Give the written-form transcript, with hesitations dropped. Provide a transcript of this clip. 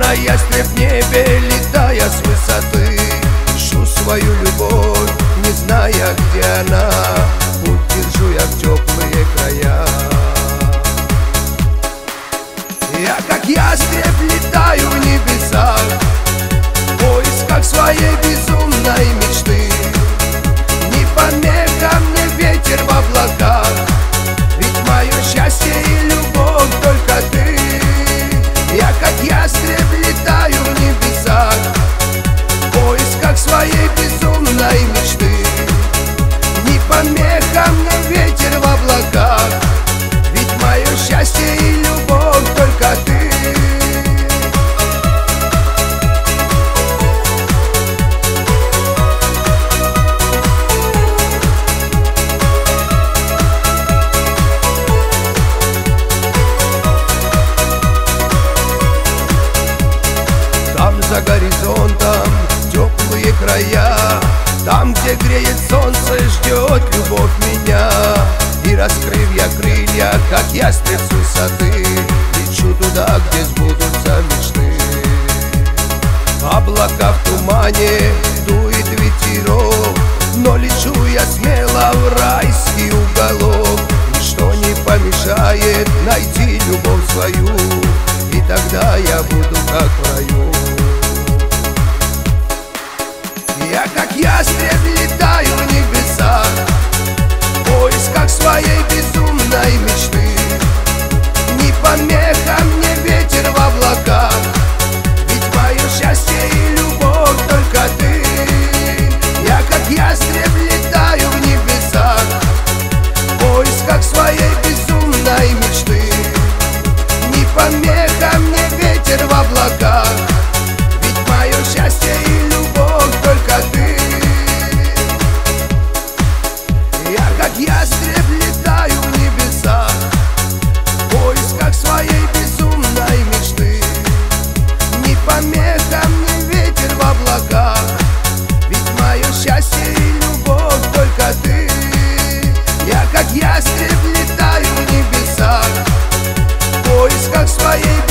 Словно ястреб в небе, летая с высоты, ищу свою любовь, не зная, где она. Путь держу я в теплые края. Я как ястреб летаю в небесах, в поисках своей безумной мечты. Не помеха мне ветер в облаках, ведь мое счастье и любовь только ты. Я как ястреб летаю в небесах, в поисках своей безумной мечты. Не помеха мне ветер в облаках, ведь мое счастье и любовь только ты. Там за горизонтом теплые края, там, где греет солнце, ждет любовь меня. И раскрыв я крылья, как ястреб с высоты, лечу туда, где сбудутся мечты. Облака в тумане, дует ветерок, но лечу я смело в райский уголок. Ничто не помешает найти любовь свою, и тогда я буду как в раю. Я как ястреб летаю в небесах, в поисках своей безумной мечты. Не помеха мне ветер в облаках, ведь мое счастье и любовь только ты. Я как ястреб летаю в небесах, в поисках своей безумной мечты. Не помеха мне ветер в облаках, ведь мое счастье и любовь только ты. Я как ястреб летаю в небесах, в поисках своей безумной мечты. Не помеха мне ветер в облаках, ведь мое счастье и любовь только ты. Я как ястреб летаю в небесах, в поисках своей